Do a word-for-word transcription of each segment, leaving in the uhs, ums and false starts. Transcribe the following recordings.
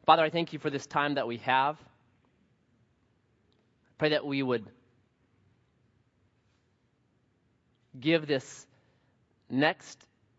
Father, I thank you for this time that we have. I pray that we would give this next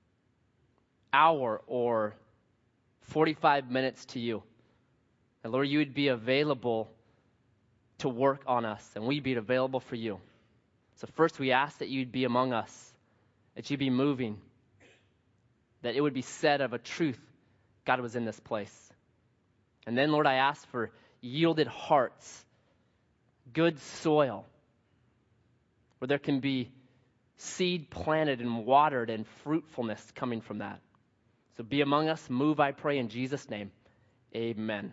hour or forty-five minutes to you. And Lord, you would be available to work on us, and we'd be available for you. So first we ask that you'd be among us, that you'd be moving, that it would be said of a truth, God was in this place. And then, Lord, I ask for yielded hearts, good soil, where there can be seed planted and watered and fruitfulness coming from that. So be among us, move, I pray, in Jesus' name. Amen.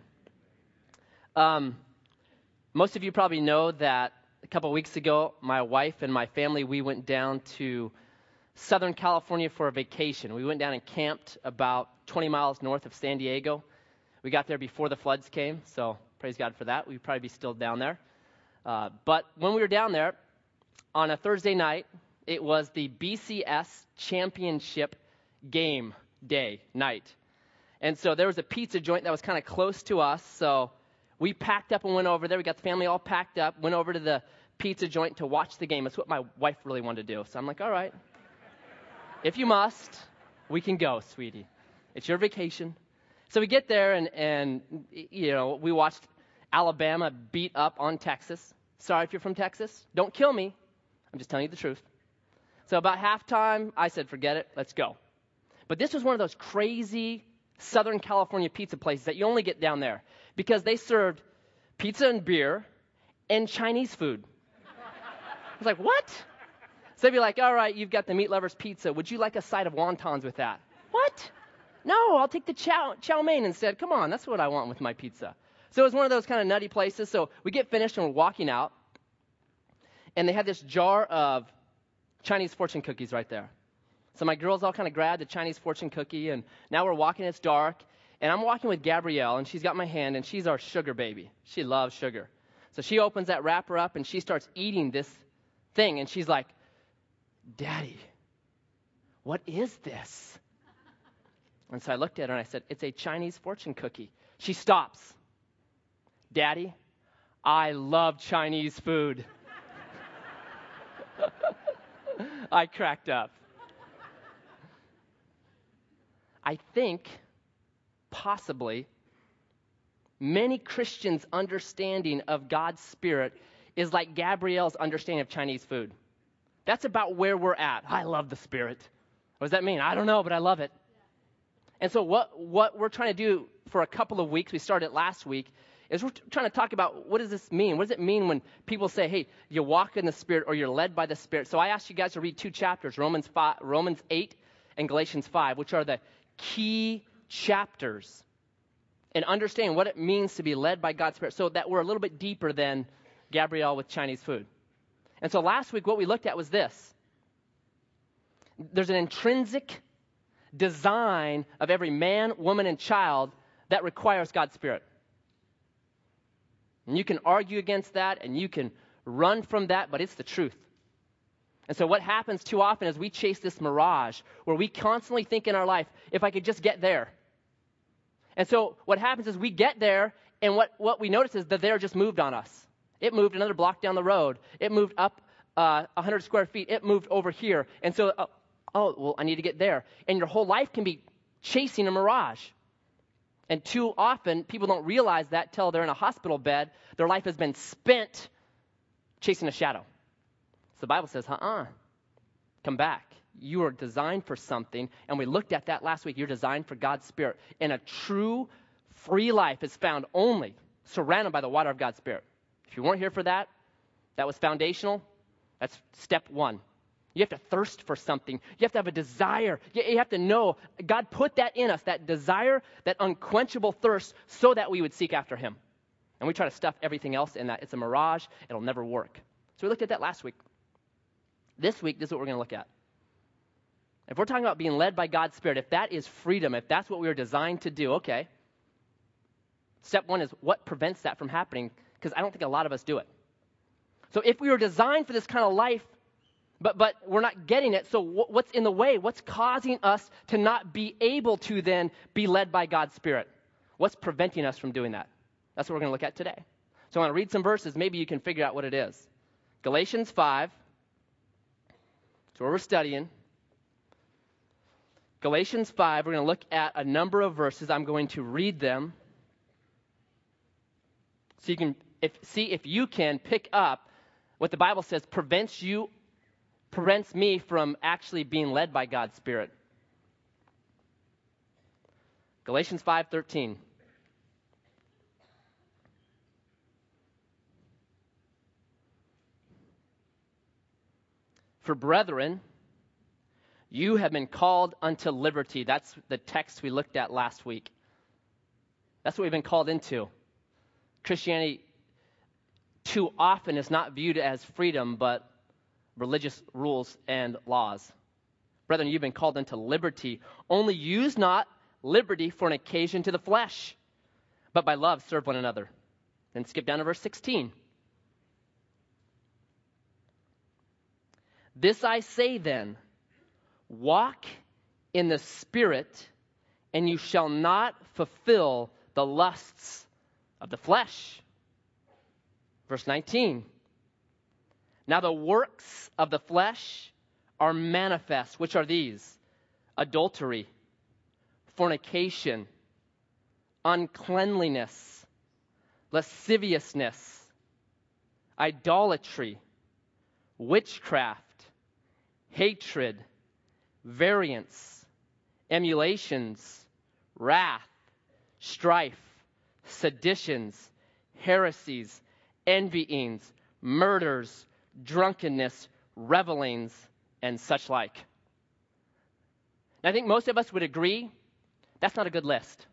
Um, most of you probably know that a couple of weeks ago, my wife and my family, we went down to Southern California for a vacation. We went down and camped about twenty miles north of San Diego. We got there before the floods came, so praise God for that. We'd probably be still down there. Uh, but when we were down there, on a Thursday night, it was the B C S Championship game day, night. And so there was a pizza joint that was kind of close to us, so we packed up and went over there. We got the family all packed up, went over to the pizza joint to watch the game. That's what my wife really wanted to do. So I'm like, all right, if you must, we can go, sweetie. It's your vacation. So we get there, and, and you know, we watched Alabama beat up on Texas. Sorry if you're from Texas. Don't kill me. I'm just telling you the truth. So about halftime, I said, forget it. Let's go. But this was one of those crazy Southern California pizza places that you only get down there because they served pizza and beer and Chinese food. I was like, what? So they'd be like, all right, you've got the meat lovers pizza. Would you like a side of wontons with that? What? No, I'll take the chow, chow mein instead. Come on, that's what I want with my pizza. So it was one of those kind of nutty places. So we get finished and we're walking out. And they had this jar of Chinese fortune cookies right there. So my girls all kind of grabbed the Chinese fortune cookie. And now we're walking, it's dark. And I'm walking with Gabrielle, and she's got my hand, and she's our sugar baby. She loves sugar. So she opens that wrapper up, and she starts eating this thing. And she's like, Daddy, what is this? And so I looked at her and I said, it's a Chinese fortune cookie. She stops. Daddy, I love Chinese food. I cracked up. I think possibly many Christians' understanding of God's Spirit is like Gabrielle's understanding of Chinese food. That's about where we're at. I love the Spirit. What does that mean? I don't know, but I love it. And so what, what we're trying to do for a couple of weeks, we started last week, is we're t- trying to talk about what does this mean? What does it mean when people say, hey, you walk in the Spirit or you're led by the Spirit? So I asked you guys to read two chapters, Romans five, Romans eight and Galatians five, which are the key chapters in understanding what it means to be led by God's Spirit so that we're a little bit deeper than Gabrielle with Chinese food. And so last week what we looked at was this. There's an intrinsic design of every man, woman, and child that requires God's Spirit. And you can argue against that and you can run from that, but it's the truth. And so what happens too often is we chase this mirage where we constantly think in our life, if I could just get there. And so what happens is we get there, and what, what we notice is that there just moved on us. It moved another block down the road. It moved up uh, one hundred square feet. It moved over here. And so, uh, oh, well, I need to get there. And your whole life can be chasing a mirage. And too often, people don't realize that till they're in a hospital bed. Their life has been spent chasing a shadow. So the Bible says, uh-uh, come back. You are designed for something. And we looked at that last week. You're designed for God's Spirit. And a true, free life is found only surrounded by the water of God's Spirit. If you weren't here for that, that was foundational. That's step one. You have to thirst for something. You have to have a desire. You have to know God put that in us, that desire, that unquenchable thirst, so that we would seek after him. And we try to stuff everything else in that. It's a mirage. It'll never work. So we looked at that last week. This week, this is what we're going to look at. If we're talking about being led by God's Spirit, if that is freedom, if that's what we were designed to do, okay. Step one is what prevents that from happening, because I don't think a lot of us do it. So if we were designed for this kind of life, But but we're not getting it, so what's in the way? What's causing us to not be able to then be led by God's Spirit? What's preventing us from doing that? That's what we're going to look at today. So I want to read some verses. Maybe you can figure out what it is. Galatians five. That's where we're studying. Galatians five, we're going to look at a number of verses. I'm going to read them so you can if, see if you can pick up what the Bible says prevents you, prevents me from actually being led by God's Spirit. Galatians five thirteen. For brethren, you have been called unto liberty. That's the text we looked at last week. That's what we've been called into. Christianity too often is not viewed as freedom, but religious rules and laws. Brethren, you've been called into liberty. Only use not liberty for an occasion to the flesh, but by love serve one another. Then skip down to verse sixteen. This I say then, walk in the Spirit, and you shall not fulfill the lusts of the flesh. Verse nineteen. Now the works of the flesh are manifest. Which are these? Adultery, fornication, uncleanliness, lasciviousness, idolatry, witchcraft, hatred, variance, emulations, wrath, strife, seditions, heresies, envyings, murders, drunkenness, revelings, and such like. And I think most of us would agree that's not a good list.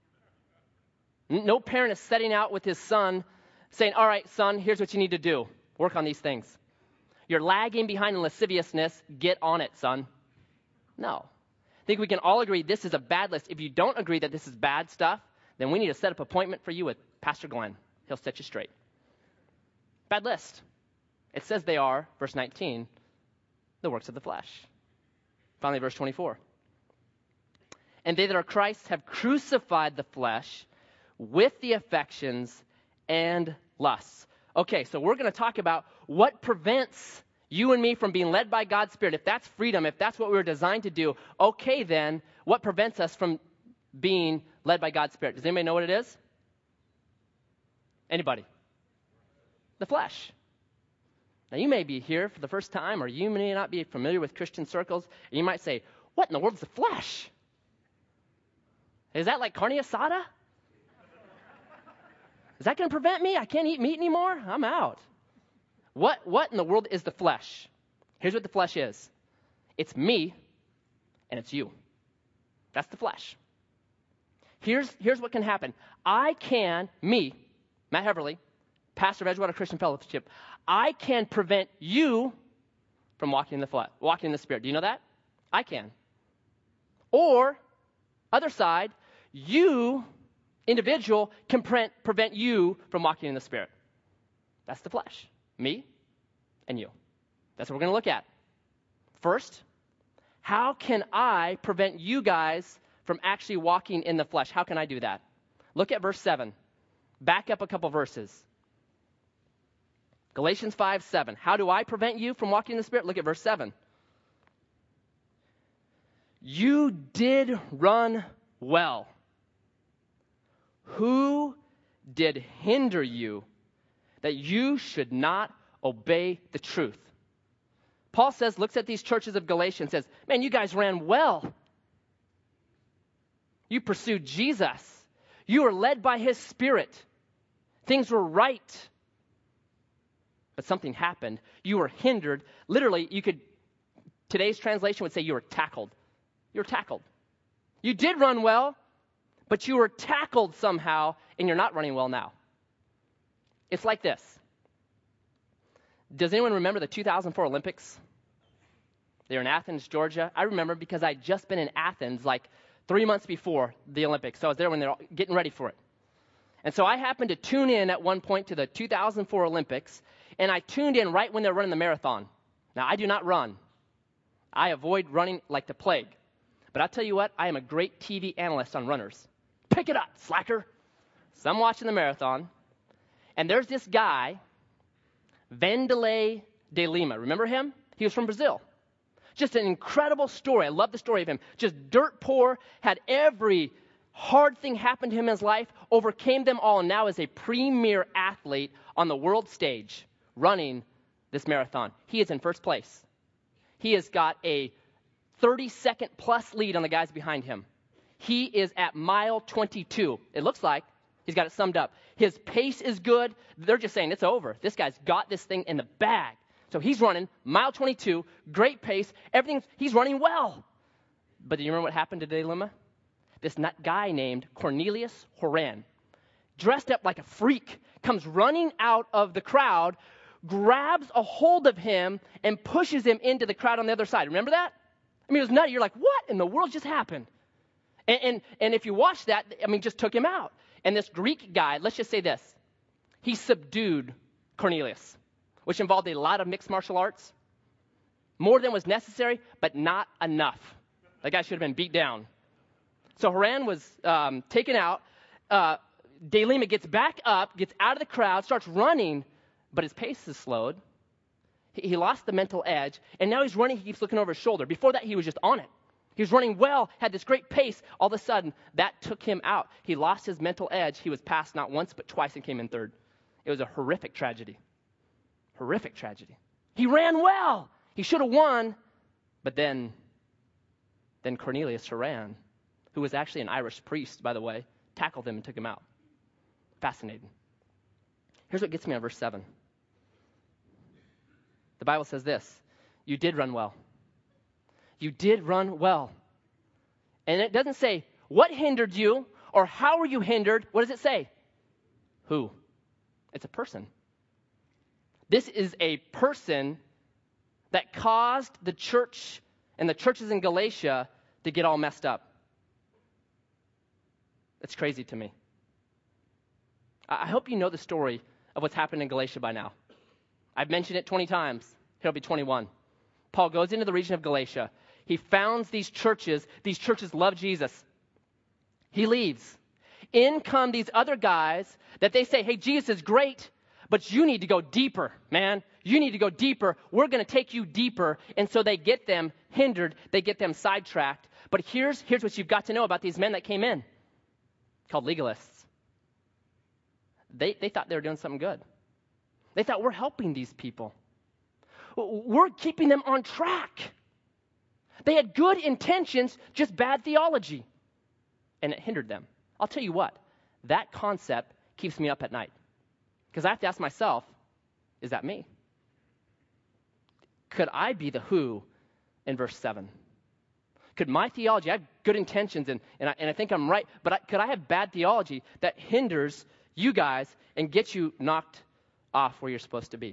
No parent is setting out with his son saying, all right, son, here's what you need to do. Work on these things. You're lagging behind in lasciviousness. Get on it, son. No. I think we can all agree this is a bad list. If you don't agree that this is bad stuff, then we need to set up an appointment for you with Pastor Glenn. He'll set you straight. Bad list. It says they are, verse nineteen, the works of the flesh. Finally, verse twenty-four. And they that are Christ have crucified the flesh with the affections and lusts. Okay, so we're going to talk about what prevents you and me from being led by God's Spirit. If that's freedom, if that's what we were designed to do, okay then, what prevents us from being led by God's Spirit? Does anybody know what it is? Anybody? The flesh. Now, you may be here for the first time, or you may not be familiar with Christian circles, and you might say, what in the world is the flesh? Is that like carne asada? Is that going to prevent me? I can't eat meat anymore? I'm out. What, what in the world is the flesh? Here's what the flesh is. It's me, and it's you. That's the flesh. Here's, here's what can happen. I can, me, Matt Heverly, pastor of Edgewater Christian Fellowship, I can prevent you from walking in the flesh, walking in the Spirit. Do you know that? I can. Or, other side, you, individual, can pre- prevent you from walking in the Spirit. That's the flesh. Me and you. That's what we're going to look at. First, how can I prevent you guys from actually walking in the flesh? How can I do that? Look at verse seven. Back up a couple verses. Galatians five seven. How do I prevent you from walking in the Spirit? Look at verse seven. You did run well. Who did hinder you that you should not obey the truth? Paul says, looks at these churches of Galatia and says, man, you guys ran well. You pursued Jesus. You were led by his Spirit. Things were right. But something happened. You were hindered. Literally, you could, today's translation would say you were tackled. You were tackled. You did run well, but you were tackled somehow, and you're not running well now. It's like this. Does anyone remember the two thousand four Olympics? They were in Athens, Georgia. I remember because I'd just been in Athens like three months before the Olympics. So I was there when they were getting ready for it. And so I happened to tune in at one point to the two thousand four Olympics, and I tuned in right when they were running the marathon. Now, I do not run. I avoid running like the plague. But I'll tell you what, I am a great T V analyst on runners. pick it up, slacker. So I'm watching the marathon, and there's this guy, Vanderlei de Lima. Remember him? He was from Brazil. Just an incredible story. I love the story of him. Just dirt poor, had every hard thing happen to him in his life, overcame them all, and now is a premier athlete on the world stage running this marathon. He is in first place. He has got a thirty-second plus lead on the guys behind him. He is at mile twenty-two. It looks like he's got it summed up. His pace is good. They're just saying it's over. This guy's got this thing in the bag. So he's running mile twenty-two, great pace, everything. He's running well. But do you remember what happened to De Lima? This guy named Cornelius Horan, dressed up like a freak, comes running out of the crowd, grabs a hold of him, and pushes him into the crowd on the other side. Remember that? I mean, it was nutty. You're like, what in the world just happened? And, and, and if you watch that, I mean, just took him out. And this Greek guy, let's just say this. He subdued Cornelius, which involved a lot of mixed martial arts. More than was necessary, but not enough. That guy should have been beat down. So Horan was um, taken out. Uh, De Lima gets back up, gets out of the crowd, starts running, but his pace is slowed. He, he lost the mental edge, and now he's running. He keeps looking over his shoulder. Before that, he was just on it. He was running well, had this great pace. All of a sudden, that took him out. He lost his mental edge. He was passed not once, but twice and came in third. It was a horrific tragedy. Horrific tragedy. He ran well. He should have won, but then, then Cornelius Horan, who was actually an Irish priest, by the way, tackled him and took him out. Fascinating. Here's what gets me on verse seven. The Bible says this, you did run well. You did run well. And it doesn't say, what hindered you or how were you hindered? What does it say? Who? It's a person. This is a person that caused the church and the churches in Galatia to get all messed up. That's crazy to me. I hope you know the story of what's happened in Galatia by now. I've mentioned it twenty times. It'll be twenty-one. Paul goes into the region of Galatia. He founds these churches. These churches love Jesus. He leaves. In come these other guys that they say, hey, Jesus is great, but you need to go deeper, man. You need to go deeper. We're going to take you deeper. And so they get them hindered. They get them sidetracked. But here's, here's what you've got to know about these men that came in, called legalists. They, they thought they were doing something good. They thought, we're helping these people. We're keeping them on track. They had good intentions, just bad theology. And it hindered them. I'll tell you what, that concept keeps me up at night. Because I have to ask myself, is that me? Could I be the who in verse seven? Could my theology, I have good intentions and, and, I, and I think I'm right, but I, could I have bad theology that hinders you guys and gets you knocked off where you're supposed to be?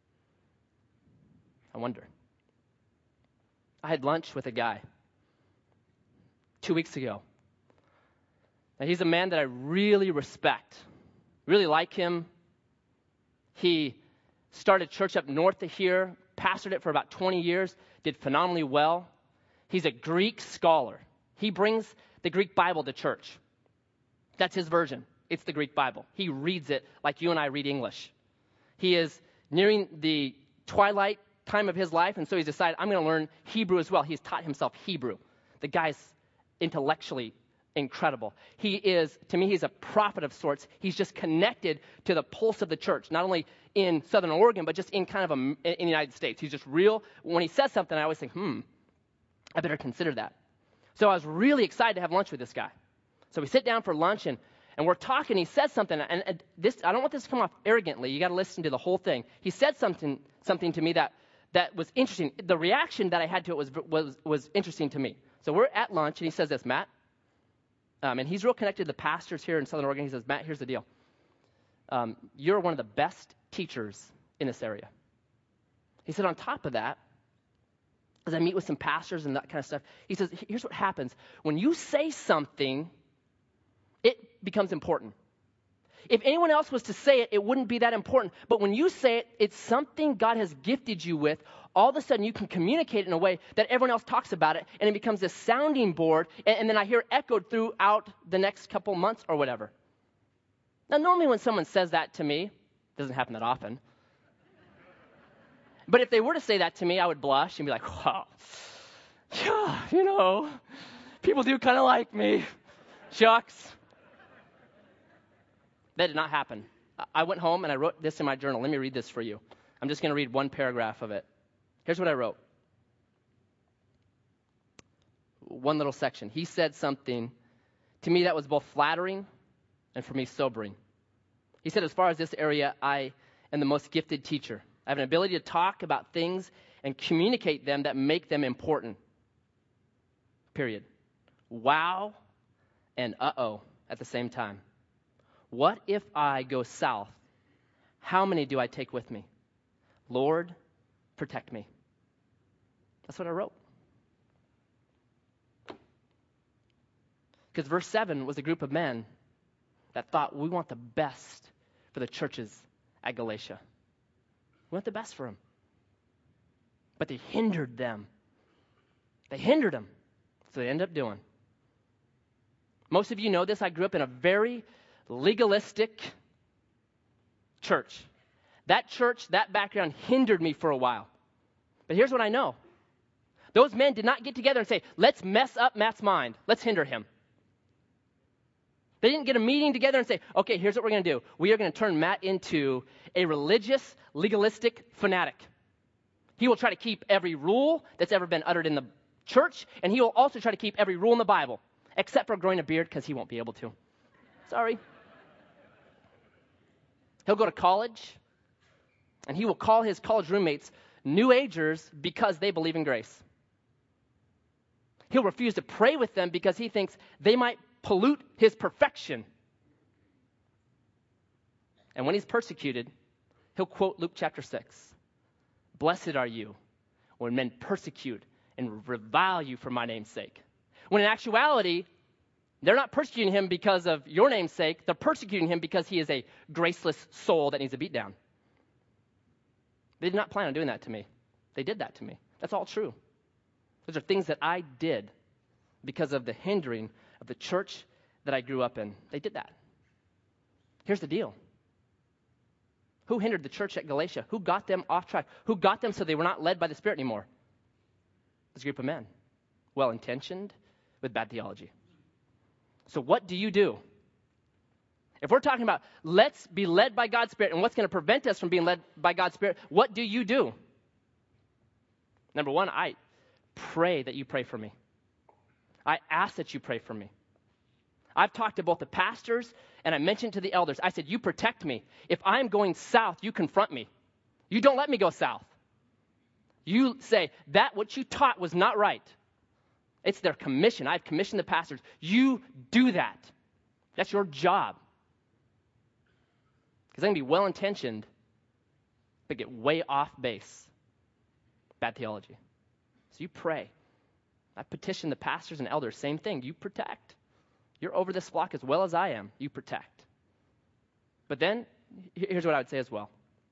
I wonder. I had lunch with a guy two weeks ago. Now, he's a man that I really respect, really like him. He started church up north of here, pastored it for about twenty years, did phenomenally well. He's a Greek scholar. He brings the Greek Bible to church. That's his version. It's the Greek Bible. He reads it like you and I read English. He is nearing the twilight time of his life, and so he's decided, I'm going to learn Hebrew as well. He's taught himself Hebrew. The guy's intellectually incredible. He is, to me, he's a prophet of sorts. He's just connected to the pulse of the church, not only in Southern Oregon, but just in kind of a, in the United States. He's just real. When he says something, I always think, hmm, I better consider that. So I was really excited to have lunch with this guy. So we sit down for lunch, and, and we're talking. He says something, and, and this I don't want this to come off arrogantly. You got to listen to the whole thing. He said something something to me that, that was interesting. The reaction that I had to it was, was, was interesting to me. So we're at lunch, and he says this, Matt, um, and he's real connected to the pastors here in Southern Oregon. He says, Matt, here's the deal. Um, you're one of the best teachers in this area. He said, on top of that, as I meet with some pastors and that kind of stuff, he says, here's what happens. When you say something, it becomes important. If anyone else was to say it, it wouldn't be that important. But when you say it, it's something God has gifted you with. All of a sudden, you can communicate in a way that everyone else talks about it, and it becomes a sounding board, and, and then I hear it echoed throughout the next couple months or whatever. Now, normally when someone says that to me, it doesn't happen that often. But if they were to say that to me, I would blush and be like, wow, yeah, you know, people do kind of like me. Shucks. That did not happen. I went home and I wrote this in my journal. Let me read this for you. I'm just going to read one paragraph of it. Here's what I wrote. One little section. He said something to me that was both flattering and for me sobering. He said, as far as this area, I am the most gifted teacher. I have an ability to talk about things and communicate them that make them important. Period. Wow and uh-oh at the same time. What if I go south? How many do I take with me? Lord, protect me. That's what I wrote. Because verse seven was a group of men that thought, we want the best for the churches at Galatia. We want the best for them. But they hindered them. They hindered them. So they ended up doing. Most of you know this. I grew up in a very legalistic church. That church, that background hindered me for a while. But here's what I know. Those men did not get together and say, let's mess up Matt's mind. Let's hinder him. They didn't get a meeting together and say, okay, here's what we're going to do. We are going to turn Matt into a religious, legalistic fanatic. He will try to keep every rule that's ever been uttered in the church, and he will also try to keep every rule in the Bible, except for growing a beard, because he won't be able to. Sorry. He'll go to college, and he will call his college roommates New Agers because they believe in grace. He'll refuse to pray with them because he thinks they might pollute his perfection. And when he's persecuted, he'll quote Luke chapter six. Blessed are you when men persecute and revile you for my name's sake. When in actuality, they're not persecuting him because of your name's sake. They're persecuting him because he is a graceless soul that needs a beat down. They did not plan on doing that to me. They did that to me. That's all true. Those are things that I did because of the hindering of the church that I grew up in. They did that. Here's the deal. Who hindered the church at Galatia? Who got them off track? Who got them so they were not led by the Spirit anymore? This group of men. Well-intentioned with bad theology. So what do you do? If we're talking about let's be led by God's Spirit and what's going to prevent us from being led by God's Spirit, what do you do? Number one, I pray that you pray for me. I ask that you pray for me. I've talked to both the pastors and I mentioned to the elders. I said, you protect me. If I'm going south, you confront me. You don't let me go south. You say, that what you taught was not right. It's their commission. I've commissioned the pastors. You do that. That's your job. Because they can be well-intentioned, but get way off base. Bad theology. So you pray. I petition the pastors and elders, same thing. You protect. You're over this flock as well as I am. You protect. But then, here's what I would say as well.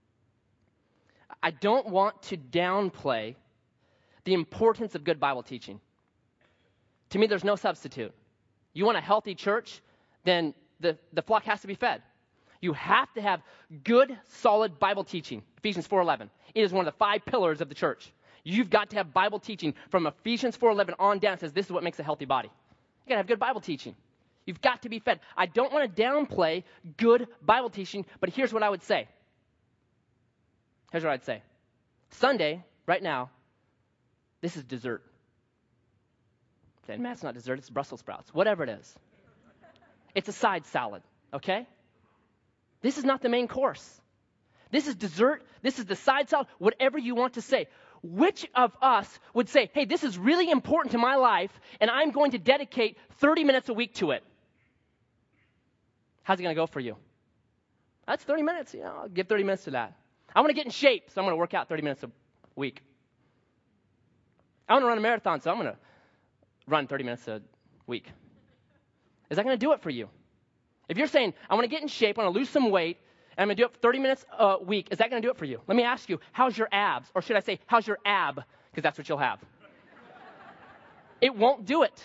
I don't want to downplay the importance of good Bible teaching. To me, there's no substitute. You want a healthy church, then the, the flock has to be fed. You have to have good, solid Bible teaching. Ephesians four eleven. It is one of the five pillars of the church. You've got to have Bible teaching from Ephesians four eleven on down. It says this is what makes a healthy body. You got to have good Bible teaching. You've got to be fed. I don't want to downplay good Bible teaching, but here's what I would say. Here's what I'd say. Sunday, right now, this is dessert. Man, it's not dessert, it's Brussels sprouts. Whatever it is. It's a side salad, okay? This is not the main course. This is dessert. This is the side salad, whatever you want to say. Which of us would say, hey, this is really important to my life, and I'm going to dedicate thirty minutes a week to it? How's it going to go for you? That's thirty minutes. You know, I'll give thirty minutes to that. I want to get in shape, so I'm going to work out thirty minutes a week. I want to run a marathon, so I'm going to run thirty minutes a week. Is that going to do it for you? If you're saying, I want to get in shape, I want to lose some weight, and I'm going to do it for thirty minutes a week, is that going to do it for you? Let me ask you, how's your abs? Or should I say, how's your ab? Because that's what you'll have. It won't do it.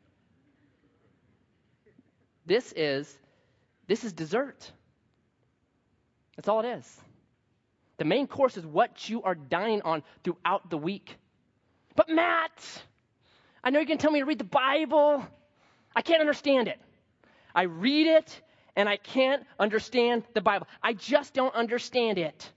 This is, this is dessert. That's all it is. The main course is what you are dining on throughout the week. But Matt, I know you're going to tell me to read the Bible. I can't understand it. I read it, and I can't understand the Bible. I just don't understand it.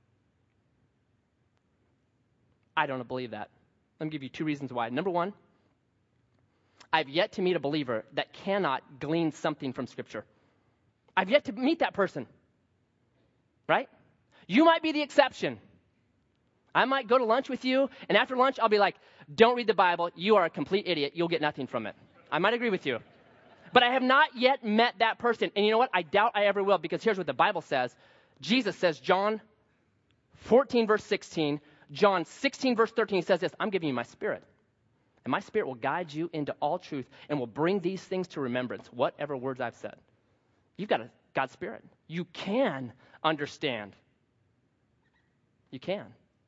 I don't believe that. Let me give you two reasons why. Number one, I've yet to meet a believer that cannot glean something from Scripture. I've yet to meet that person. Right? You might be the exception. I might go to lunch with you, and after lunch, I'll be like, don't read the Bible. You are a complete idiot. You'll get nothing from it. I might agree with you. But I have not yet met that person. And you know what? I doubt I ever will, because here's what the Bible says. Jesus says, John fourteen, verse sixteen, John sixteen, verse thirteen, he says this, I'm giving you my Spirit. And my Spirit will guide you into all truth and will bring these things to remembrance, whatever words I've said. You've got a God's Spirit. You can understand. You can.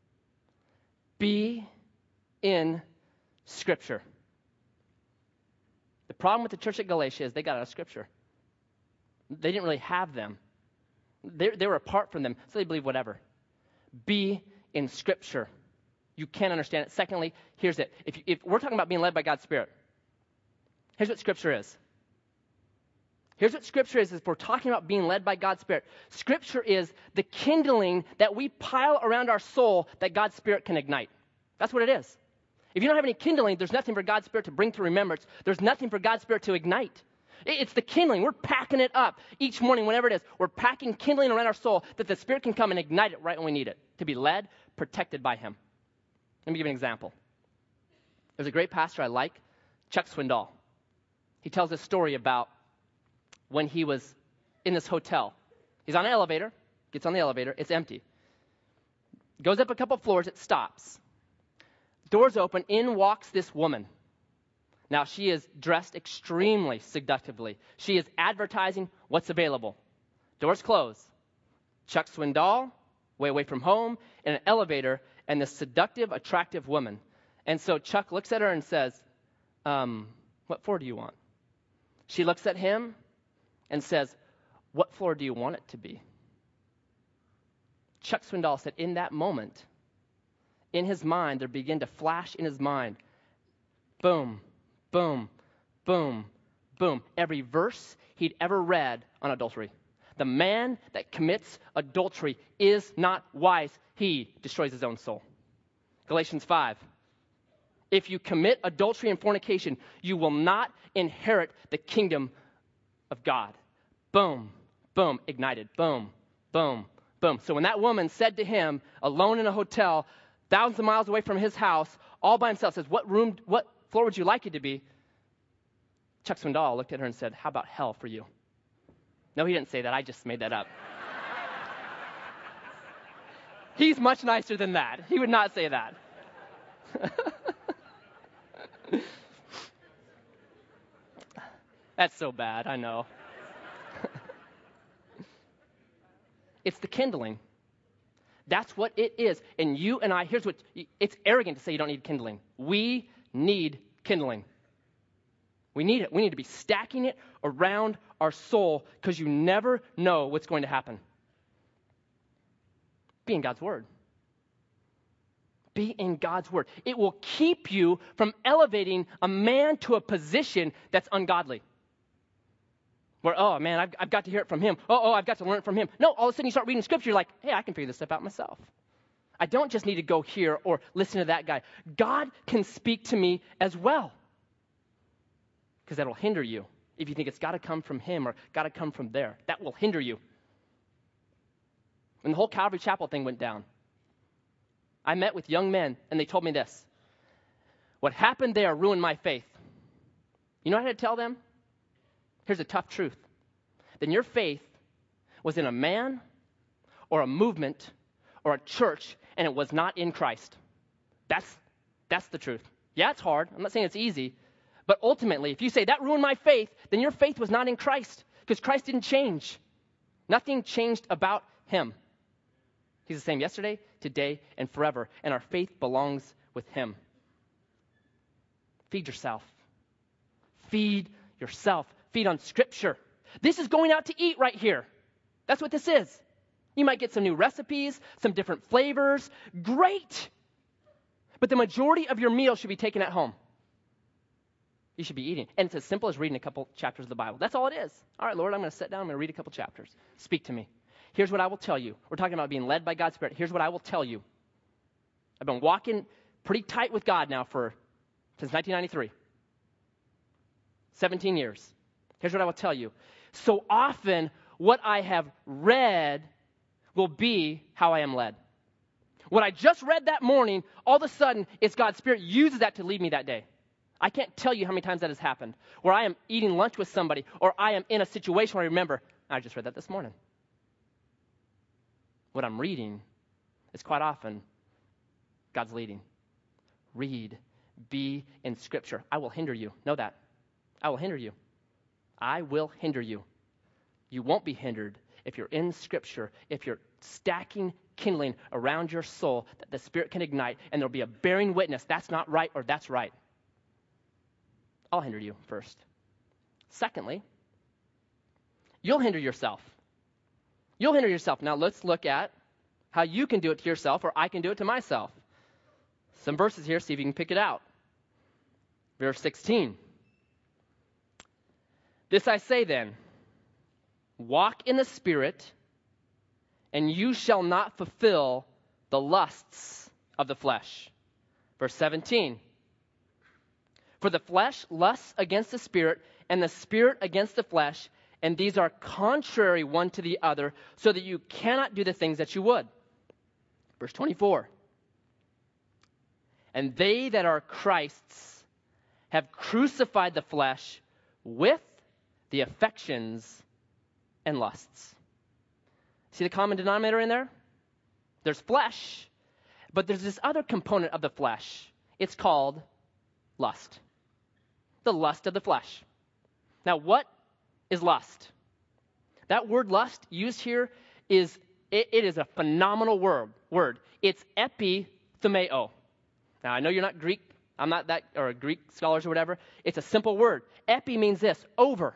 Be in Scripture. The problem with the church at Galatia is they got out of Scripture. They didn't really have them. They, they were apart from them, so they believe whatever. Be in Scripture. You can understand it. Secondly, here's it. If, if we're talking about being led by God's Spirit, here's what Scripture is. Here's what Scripture is, is if we're talking about being led by God's Spirit. Scripture is the kindling that we pile around our soul that God's Spirit can ignite. That's what it is. If you don't have any kindling, there's nothing for God's Spirit to bring to remembrance. There's nothing for God's Spirit to ignite. It's the kindling. We're packing it up each morning, whenever it is. We're packing kindling around our soul that the Spirit can come and ignite it right when we need it, to be led, protected by Him. Let me give you an example. There's a great pastor I like, Chuck Swindoll. He tells this story about when he was in this hotel. He's on an elevator, gets on the elevator, it's empty. Goes up a couple floors, it stops. Doors open, in walks this woman. Now, she is dressed extremely seductively. She is advertising what's available. Doors close. Chuck Swindoll, way away from home, in an elevator, and this seductive, attractive woman. And so Chuck looks at her and says, um, what floor do you want? She looks at him and says, what floor do you want it to be? Chuck Swindoll said, in that moment, in his mind, there began to flash in his mind, boom, boom, boom, boom, every verse he'd ever read on adultery. The man that commits adultery is not wise. He destroys his own soul. Galatians five. If you commit adultery and fornication, you will not inherit the kingdom of God. Boom, boom, ignited. Boom, boom, boom. So when that woman said to him, alone in a hotel, thousands of miles away from his house, all by himself, says, what room, what floor would you like it to be? Chuck Swindoll looked at her and said, how about hell for you? No, he didn't say that. I just made that up. He's much nicer than that. He would not say that. That's so bad, I know. It's the kindling. That's what it is. And you and I, here's what, it's arrogant to say you don't need kindling. We need kindling. We need it. We need to be stacking it around our soul because you never know what's going to happen. Be in God's Word. Be in God's Word. It will keep you from elevating a man to a position that's ungodly. Where, oh, man, I've, I've got to hear it from him. Oh, oh, I've got to learn it from him. No, all of a sudden you start reading Scripture, you're like, hey, I can figure this stuff out myself. I don't just need to go here or listen to that guy. God can speak to me as well. Because that will hinder you if you think it's got to come from him or got to come from there. That will hinder you. When the whole Calvary Chapel thing went down, I met with young men, and they told me this. What happened there ruined my faith. You know what I had to tell them? Here's a tough truth. Then your faith was in a man or a movement or a church, and it was not in Christ. That's, that's the truth. Yeah, it's hard. I'm not saying it's easy. But ultimately, if you say, that ruined my faith, then your faith was not in Christ. because Christ didn't change. Nothing changed about him. He's the same yesterday, today, and forever. And our faith belongs with him. Feed yourself. Feed yourself. Feed on Scripture. This is going out to eat right here. That's what this is. You might get some new recipes, some different flavors. Great. But the majority of your meal should be taken at home. You should be eating. And it's as simple as reading a couple chapters of the Bible. That's all it is. All right, Lord, I'm going to sit down. I'm going to read a couple chapters. Speak to me. Here's what I will tell you. We're talking about being led by God's Spirit. Here's what I will tell you. I've been walking pretty tight with God now for since nineteen ninety-three. seventeen years. Here's what I will tell you. So often, what I have read will be how I am led. What I just read that morning, all of a sudden, it's God's Spirit uses that to lead me that day. I can't tell you how many times that has happened, where I am eating lunch with somebody, or I am in a situation where I remember, I just read that this morning. What I'm reading is quite often God's leading. Read. Be in Scripture. I will hinder you. Know that. I will hinder you. I will hinder you. You won't be hindered if you're in Scripture, if you're stacking kindling around your soul that the Spirit can ignite, and there'll be a bearing witness. That's not right, or that's right. I'll hinder you first. Secondly, you'll hinder yourself. You'll hinder yourself. Now let's look at how you can do it to yourself, or I can do it to myself. Some verses here, see if you can pick it out. Verse sixteen. This I say then, walk in the Spirit, and you shall not fulfill the lusts of the flesh. Verse seventeen. For the flesh lusts against the Spirit, and the Spirit against the flesh, and these are contrary one to the other, so that you cannot do the things that you would. Verse twenty-four. And they that are Christ's have crucified the flesh with the affections and lusts. See the common denominator in there? There's flesh, but there's this other component of the flesh. It's called lust. The lust of the flesh. Now, what is lust? That word lust used here is, it, it is a phenomenal word. word. It's epithumeo. Now, I know you're not Greek. I'm not that, or Greek scholars or whatever. It's a simple word. Epi means this, over.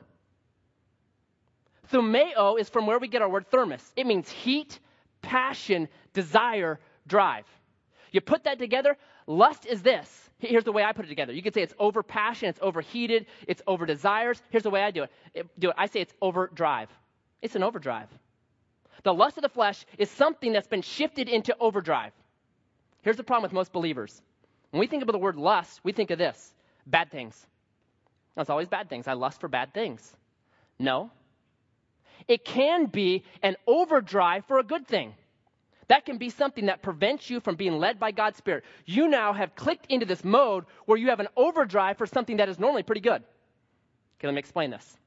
Thumeo is from where we get our word thermos. It means heat, passion, desire, drive. You put that together, lust is this. Here's the way I put it together. You could say it's over passion, it's overheated, it's over desires. Here's the way I do it. it. Do it. I say it's over drive. It's an overdrive. The lust of the flesh is something that's been shifted into overdrive. Here's the problem with most believers. When we think about the word lust, we think of this, bad things. No, it's always bad things. I lust for bad things. No. It can be an overdrive for a good thing. That can be something that prevents you from being led by God's Spirit. You now have clicked into this mode where you have an overdrive for something that is normally pretty good. Okay, let me explain this.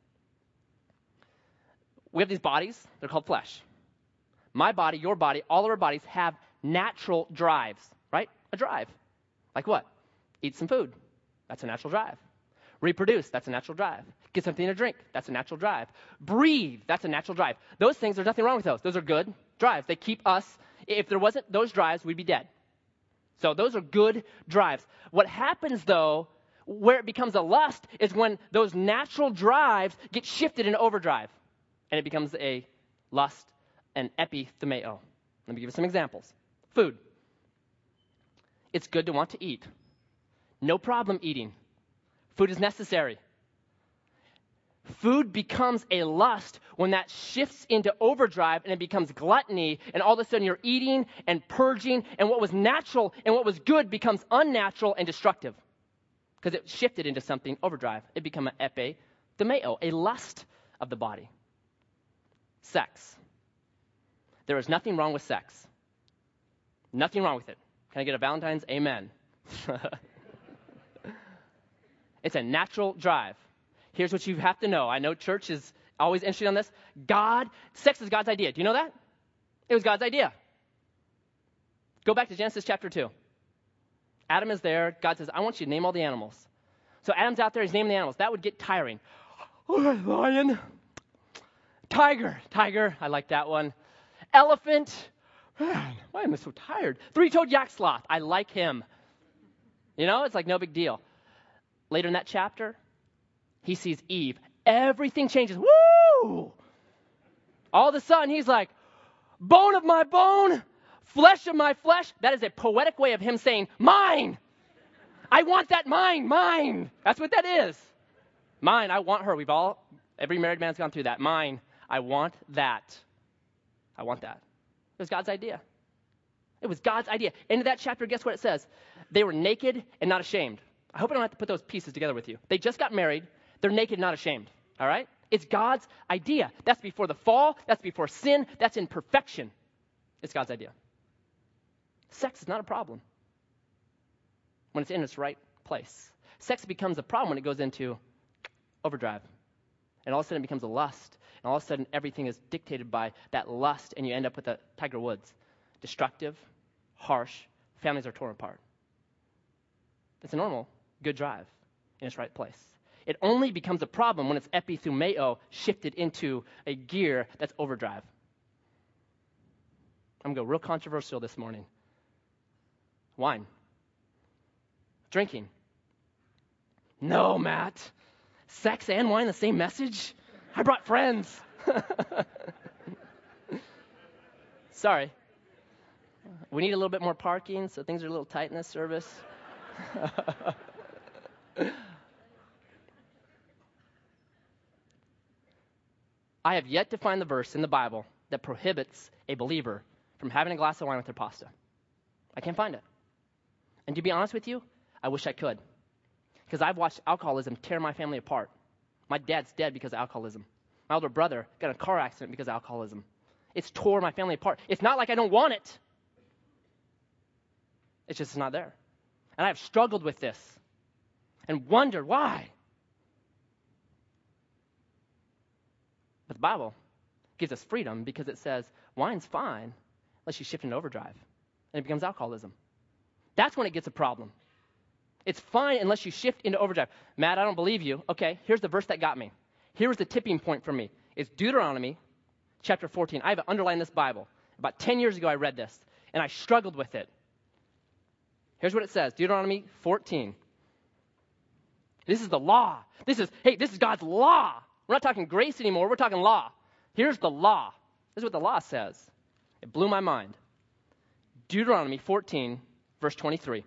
We have these bodies. They're called flesh. My body, your body, all of our bodies have natural drives, right? A drive. Like what? Eat some food. That's a natural drive. Reproduce. That's a natural drive. Get something to drink. That's a natural drive. Breathe. That's a natural drive. Those things, there's nothing wrong with those. Those are good drives. They keep us. If there wasn't those drives, we'd be dead. So those are good drives. What happens, though, where it becomes a lust is when those natural drives get shifted into overdrive. And it becomes a lust, an epithumeo. Let me give you some examples. Food. It's good to want to eat. No problem eating. Food is necessary. Food becomes a lust when that shifts into overdrive and it becomes gluttony, and all of a sudden you're eating and purging, and what was natural and what was good becomes unnatural and destructive because it shifted into something overdrive. It became an epithumeo, a lust of the body. Sex. There is nothing wrong with sex. Nothing wrong with it. Can I get a Valentine's? Amen. It's a natural drive. Here's what you have to know. I know church is always interested on this. God, sex is God's idea. Do you know that? It was God's idea. Go back to Genesis chapter two. Adam is there. God says, I want you to name all the animals. So Adam's out there. He's naming the animals. That would get tiring. All right, lion. Tiger, tiger, I like that one. Elephant, man, why am I so tired? Three-toed yak sloth, I like him. You know, it's like no big deal. Later in that chapter, he sees Eve. Everything changes. Woo! All of a sudden, he's like, bone of my bone, flesh of my flesh. That is a poetic way of him saying, mine. I want that mine, mine. That's what that is. Mine, I want her. We've all, every married man's gone through that. Mine, I want that. I want that. It was God's idea. It was God's idea. End of that chapter, guess what it says? They were naked and not ashamed. I hope I don't have to put those pieces together with you. They just got married. They're naked and not ashamed. All right? It's God's idea. That's before the fall. That's before sin. That's in perfection. It's God's idea. Sex is not a problem when it's in its right place. Sex becomes a problem when it goes into overdrive. And all of a sudden it becomes a lust. And all of a sudden everything is dictated by that lust, and you end up with a Tiger Woods. Destructive, harsh, families are torn apart. It's a normal, good drive in its right place. It only becomes a problem when it's epithumeo shifted into a gear that's overdrive. I'm going to go real controversial this morning. Wine. Drinking. No, Matt. Sex and wine, the same message? I brought friends. Sorry. We need a little bit more parking, so things are a little tight in this service. I have yet to find the verse in the Bible that prohibits a believer from having a glass of wine with their pasta. I can't find it. And to be honest with you, I wish I could. Because I've watched alcoholism tear my family apart. My dad's dead because of alcoholism. My older brother got in a car accident because of alcoholism. It's tore my family apart. It's not like I don't want it. It's just not there. And I've struggled with this and wondered why. But the Bible gives us freedom because it says wine's fine unless you shift into overdrive and it becomes alcoholism. That's when it gets a problem. It's fine unless you shift into overdrive. Matt, I don't believe you. Okay, here's the verse that got me. Here's the tipping point for me. It's Deuteronomy chapter fourteen. I have underlined this Bible. About ten years ago I read this and I struggled with it. Here's what it says, Deuteronomy fourteen. This is the law. This is, hey, this is God's law. We're not talking grace anymore. We're talking law. Here's the law. This is what the law says. It blew my mind. Deuteronomy fourteen, verse twenty-three.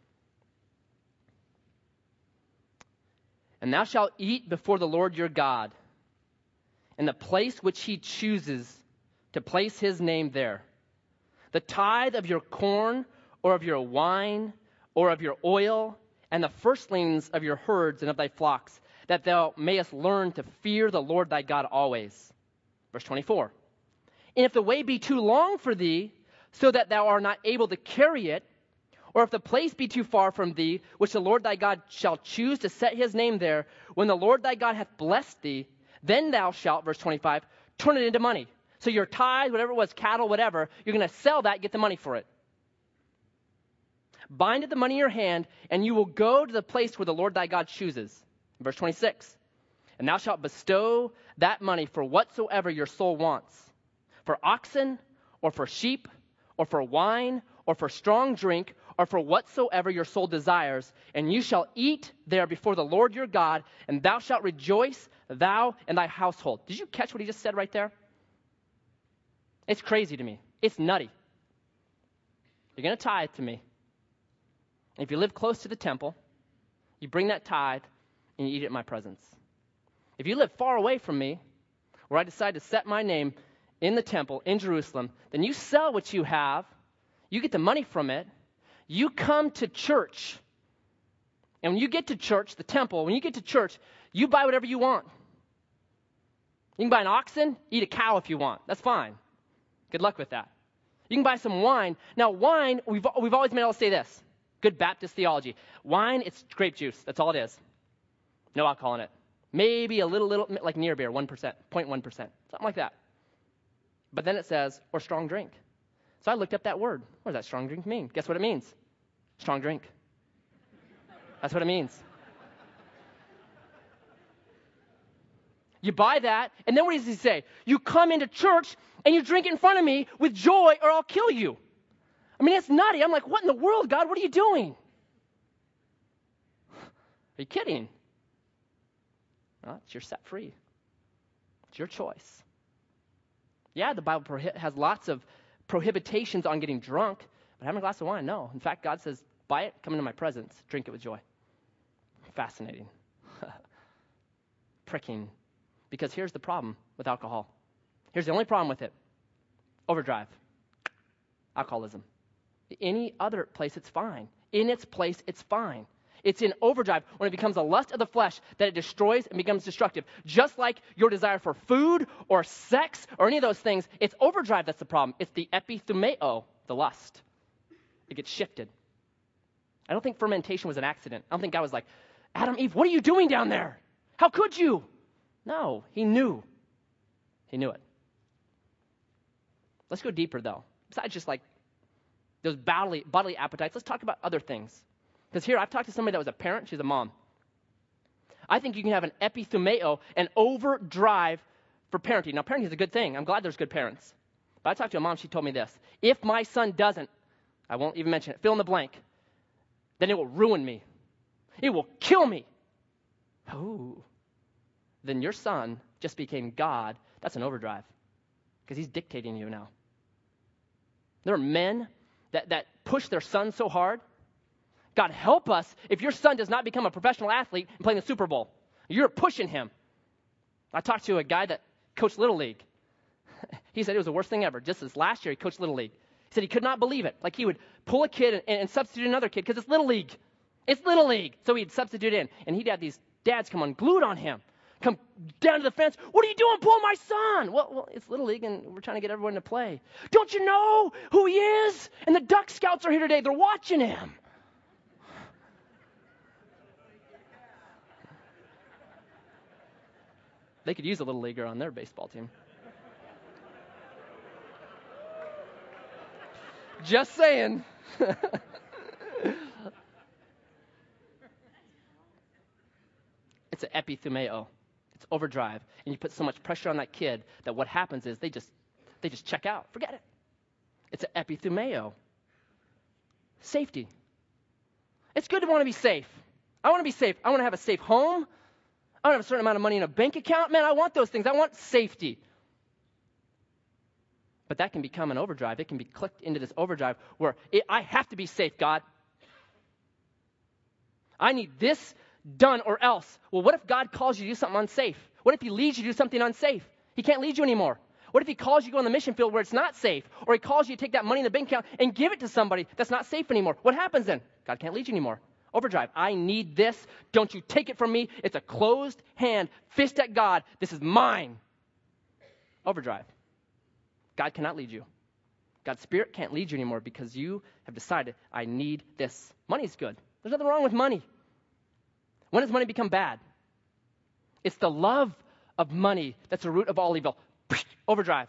And thou shalt eat before the Lord your God in the place which he chooses to place his name there. The tithe of your corn or of your wine or of your oil and the firstlings of your herds and of thy flocks, that thou mayest learn to fear the Lord thy God always. Verse twenty-four. And if the way be too long for thee, so that thou art not able to carry it, or if the place be too far from thee, which the Lord thy God shall choose to set his name there, when the Lord thy God hath blessed thee, then thou shalt, verse twenty-five, turn it into money. So your tithe, whatever it was, cattle, whatever, you're going to sell that, get the money for it. Bind the money in your hand, and you will go to the place where the Lord thy God chooses. Verse twenty-six. And thou shalt bestow that money for whatsoever your soul wants, for oxen, or for sheep, or for wine, or for strong drink, or for whatsoever your soul desires, and you shall eat there before the Lord your God, and thou shalt rejoice, thou and thy household. Did you catch what he just said right there? It's crazy to me. It's nutty. You're going to tithe to me. If you live close to the temple, you bring that tithe and you eat it in my presence. If you live far away from me, where I decide to set my name in the temple in Jerusalem, then you sell what you have, you get the money from it, you come to church, and when you get to church, the temple, when you get to church, you buy whatever you want. You can buy an oxen, eat a cow if you want. That's fine. Good luck with that. You can buy some wine. Now, wine, we've, we've always been able to say this. Good Baptist theology. Wine, it's grape juice. That's all it is. No alcohol in it. Maybe a little, little, like near beer, one percent, zero point one percent, something like that. But then it says, or strong drink. So I looked up that word. What does that strong drink mean? Guess what it means? Strong drink. That's what it means. You buy that, and then what does he say? You come into church and you drink it in front of me with joy or I'll kill you. I mean, it's nutty. I'm like, what in the world, God? What are you doing? Are you kidding? Well, it's you're set free. It's your choice. Yeah, the Bible prohi- has lots of prohibitations on getting drunk, but having a glass of wine, no. In fact, God says, buy it, come into my presence, drink it with joy. Fascinating. Pricking. Because here's the problem with alcohol. Here's the only problem with it. Overdrive. Alcoholism. Any other place, it's fine. In its place, it's fine. It's in overdrive when it becomes a lust of the flesh that it destroys and becomes destructive. Just like your desire for food or sex or any of those things, it's overdrive that's the problem. It's the epithumeo, the lust. It gets shifted. I don't think fermentation was an accident. I don't think God was like, Adam, Eve, what are you doing down there? How could you? No, he knew. He knew it. Let's go deeper, though. Besides just like those bodily, bodily appetites, let's talk about other things. Because here, I've talked to somebody that was a parent. She's a mom. I think you can have an epithumeo, an overdrive for parenting. Now, parenting is a good thing. I'm glad there's good parents. But I talked to a mom. She told me this. If my son doesn't, I won't even mention it, fill in the blank, then it will ruin me. It will kill me. Oh. Then your son just became God. That's an overdrive. Because he's dictating you now. There are men that, that push their sons so hard. God, help us if your son does not become a professional athlete and play in the Super Bowl. You're pushing him. I talked to a guy that coached Little League. He said it was the worst thing ever. Just this last year, he coached Little League. He said he could not believe it. Like he would pull a kid and, and substitute another kid because it's Little League. It's Little League. So he'd substitute in. And he'd have these dads come unglued on him. Come down to the fence. What are you doing? Pull my son. Well, well, it's Little League, and we're trying to get everyone to play. Don't you know who he is? And the Duck Scouts are here today. They're watching him. They could use a Little Leaguer on their baseball team. Just saying. It's an epithumeo. It's overdrive. And you put so much pressure on that kid that what happens is they just they just check out. Forget it. It's an epithumeo. Safety. It's good to want to be safe. I want to be safe. I want to have a safe home. I want to have a certain amount of money in a bank account. Man, I want those things. I want safety. But that can become an overdrive. It can be clicked into this overdrive where it, I have to be safe, God. I need this done or else. Well, what if God calls you to do something unsafe? What if he leads you to do something unsafe? He can't lead you anymore. What if he calls you to go on the mission field where it's not safe? Or he calls you to take that money in the bank account and give it to somebody that's not safe anymore? What happens then? God can't lead you anymore. Overdrive. I need this. Don't you take it from me. It's a closed hand, fist at God. This is mine. Overdrive. God cannot lead you. God's Spirit can't lead you anymore because you have decided, I need this. Money's good. There's nothing wrong with money. When does money become bad? It's the love of money that's the root of all evil. Overdrive.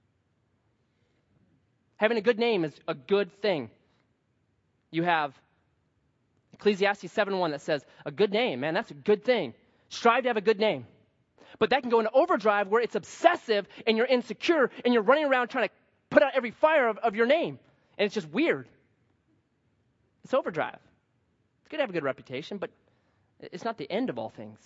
Having a good name is a good thing. You have Ecclesiastes seven one that says, a good name, man, that's a good thing. Strive to have a good name. But that can go into overdrive where it's obsessive and you're insecure and you're running around trying to put out every fire of, of your name. And it's just weird. It's overdrive. It's good to have a good reputation, but it's not the end of all things.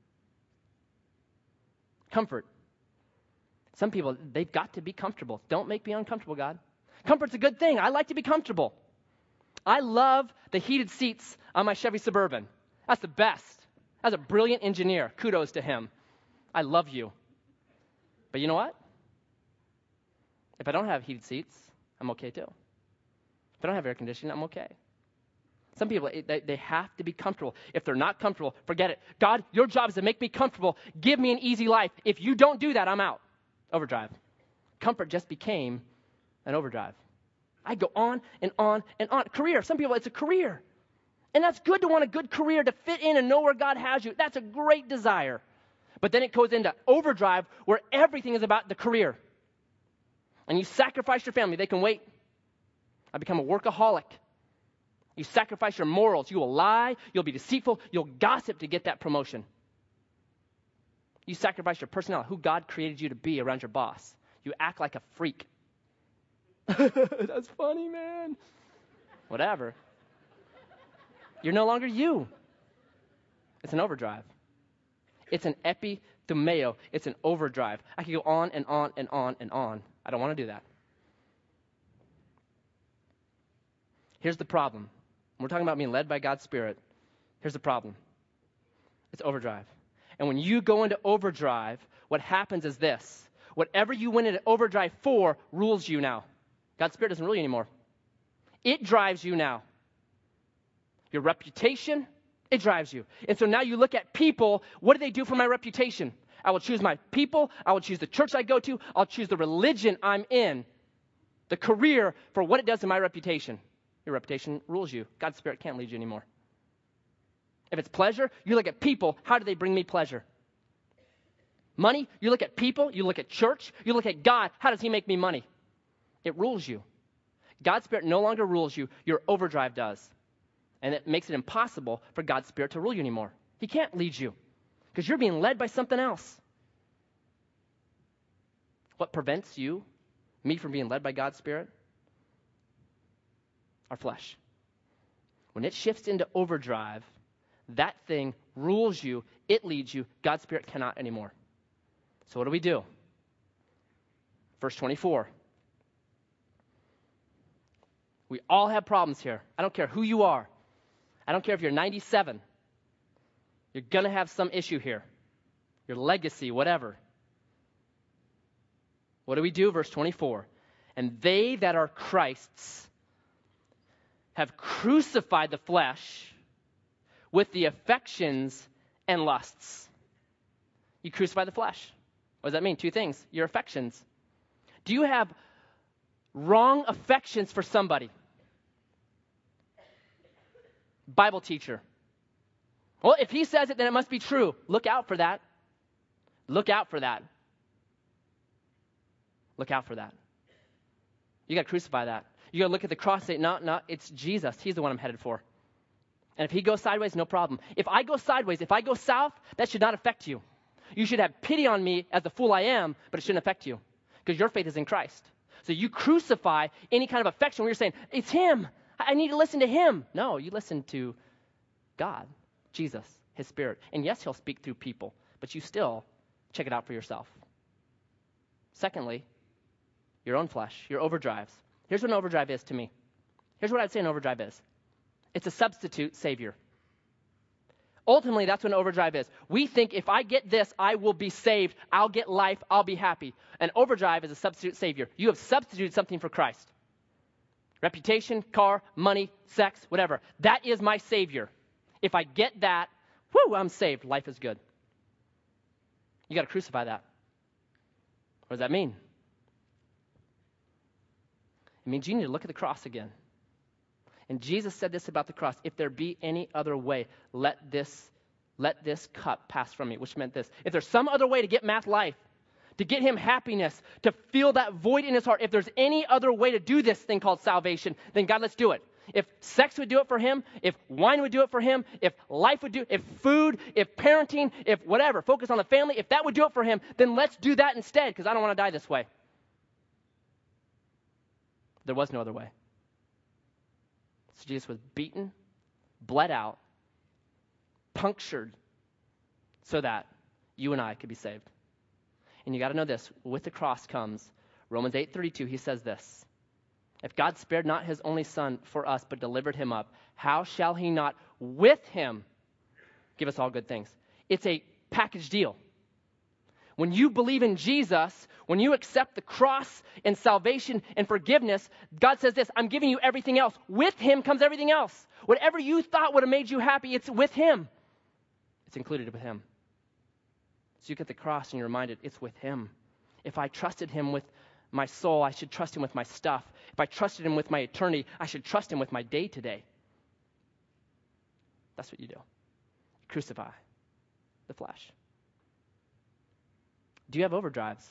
Comfort. Some people, they've got to be comfortable. Don't make me uncomfortable, God. Comfort's a good thing. I like to be comfortable. I love the heated seats on my Chevy Suburban. That's the best. That's a brilliant engineer. Kudos to him. I love you. But you know what? If I don't have heated seats, I'm okay too. If I don't have air conditioning, I'm okay. Some people, they, they have to be comfortable. If they're not comfortable, forget it. God, your job is to make me comfortable. Give me an easy life. If you don't do that, I'm out. Overdrive. Comfort just became an overdrive. I go on and on and on. Career. Some people, it's a career. And that's good to want a good career, to fit in and know where God has you. That's a great desire. But then it goes into overdrive where everything is about the career. And you sacrifice your family. They can wait. I become a workaholic. You sacrifice your morals. You will lie. You'll be deceitful. You'll gossip to get that promotion. You sacrifice your personality, who God created you to be around your boss. You act like a freak. That's funny, man. Whatever. You're no longer you. It's an overdrive. It's an epithumeo. It's an overdrive. I can go on and on and on and on. I don't want to do that. Here's the problem. We're talking about being led by God's Spirit. Here's the problem. It's overdrive. And when you go into overdrive, what happens is this. Whatever you went into overdrive for rules you now. God's Spirit doesn't rule you anymore. It drives you now. Your reputation, it drives you. And so now you look at people, what do they do for my reputation? I will choose my people. I will choose the church I go to. I'll choose the religion I'm in. The career for what it does to my reputation. Your reputation rules you. God's Spirit can't lead you anymore. If it's pleasure, you look at people. How do they bring me pleasure? Money, you look at people. You look at church. You look at God. How does he make me money? It rules you. God's Spirit no longer rules you. Your overdrive does. And it makes it impossible for God's Spirit to rule you anymore. He can't lead you because you're being led by something else. What prevents you, me, from being led by God's Spirit? Our flesh. When it shifts into overdrive, that thing rules you, it leads you. God's Spirit cannot anymore. So what do we do? Verse twenty-four. We all have problems here. I don't care who you are. I don't care if you're ninety-seven. You're going to have some issue here. Your legacy, whatever. What do we do? Verse twenty-four. And they that are Christ's have crucified the flesh with the affections and lusts. You crucify the flesh. What does that mean? Two things. Your affections. Do you have wrong affections for somebody? Bible teacher. Well, if he says it, then it must be true. Look out for that. Look out for that. Look out for that. You got to crucify that. You got to look at the cross and say, no, no, it's Jesus. He's the one I'm headed for. And if he goes sideways, no problem. If I go sideways, if I go south, that should not affect you. You should have pity on me as the fool I am, but it shouldn't affect you because your faith is in Christ. So you crucify any kind of affection where you're saying, it's him. I need to listen to him. No, you listen to God, Jesus, his Spirit. And yes, he'll speak through people, but you still check it out for yourself. Secondly, your own flesh, your overdrives. Here's what an overdrive is to me. Here's what I'd say an overdrive is. It's a substitute savior. Ultimately, that's what an overdrive is. We think if I get this, I will be saved. I'll get life. I'll be happy. An overdrive is a substitute savior. You have substituted something for Christ. Reputation, car, money, sex, whatever. That is my savior. If I get that, whoo, I'm saved. Life is good. You got to crucify that. What does that mean? It means you need to look at the cross again. And Jesus said this about the cross. If there be any other way, let this, let this cup pass from me. Which meant this. If there's some other way to get Matt life, to get him happiness, to fill that void in his heart, if there's any other way to do this thing called salvation, then God, let's do it. If sex would do it for him, if wine would do it for him, if life would do it, if food, if parenting, if whatever, focus on the family, if that would do it for him, then let's do that instead because I don't want to die this way. There was no other way. So Jesus was beaten, bled out, punctured so that you and I could be saved. And you got to know this. With the cross comes Romans eight thirty-two. He says this. If God spared not his only son for us but delivered him up, how shall he not with him give us all good things? It's a package deal. When you believe in Jesus, when you accept the cross and salvation and forgiveness, God says this, I'm giving you everything else. With him comes everything else. Whatever you thought would have made you happy, it's with him. It's included with him. So you get the cross and you're reminded it's with him. If I trusted him with my soul, I should trust him with my stuff. If I trusted him with my eternity, I should trust him with my day to day. That's what you do. Crucify the flesh. Do you have overdrives?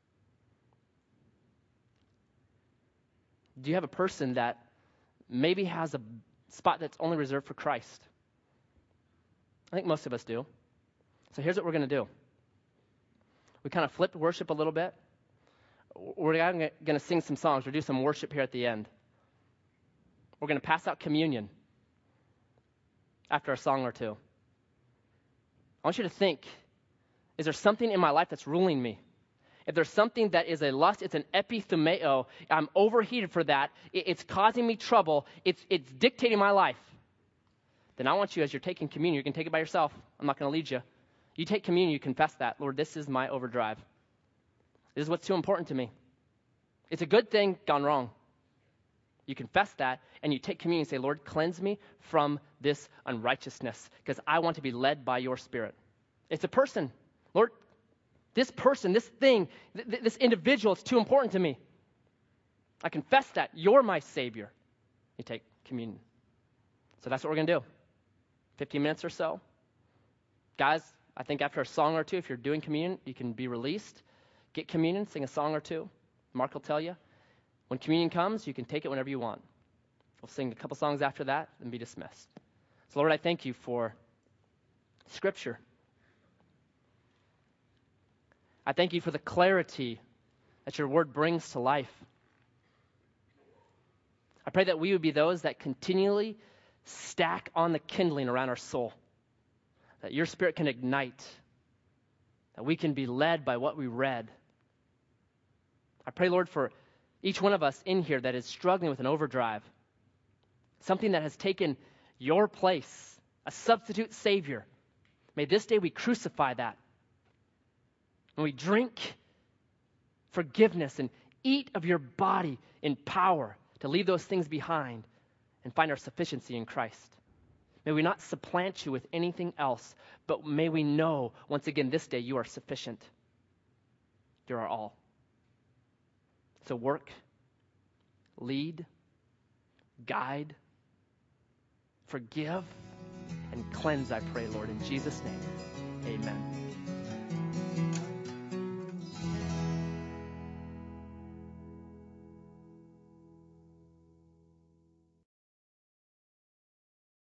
Do you have a person that maybe has a spot that's only reserved for Christ? I think most of us do. So here's what we're going to do. we kind of flip worship a little bit. We're going to sing some songs. We'll do some worship here at the end. We're going to pass out communion after a song or two. I want you to think, is there something in my life that's ruling me? If there's something that is a lust, it's an epithumeo, I'm overheated for that, it's causing me trouble, it's, it's dictating my life, then I want you, as you're taking communion, you can take it by yourself. I'm not going to lead you. You take communion, you confess that. Lord, this is my overdrive. This is what's too important to me. It's a good thing gone wrong. You confess that, and you take communion and say, Lord, cleanse me from this unrighteousness, because I want to be led by your Spirit. It's a person. Lord, this person, this thing, th- this individual, it's too important to me. I confess that. You're my Savior. You take communion. So that's what we're going to do. fifteen minutes or so. Guys, I think after a song or two, if you're doing communion, you can be released. Get communion, sing a song or two. Mark will tell you. When communion comes, you can take it whenever you want. We'll sing a couple songs after that and be dismissed. So, Lord, I thank you for Scripture. I thank you for the clarity that your word brings to life. I pray that we would be those that continually stack on the kindling around our soul, that your Spirit can ignite, that we can be led by what we read. I pray, Lord, for each one of us in here that is struggling with an overdrive, something that has taken your place, a substitute Savior. May this day we crucify that. When we drink forgiveness and eat of your body in power to leave those things behind and find our sufficiency in Christ. May we not supplant you with anything else, but may we know, once again, this day you are sufficient. You're our all. So work, lead, guide, forgive, and cleanse, I pray, Lord, in Jesus' name. Amen.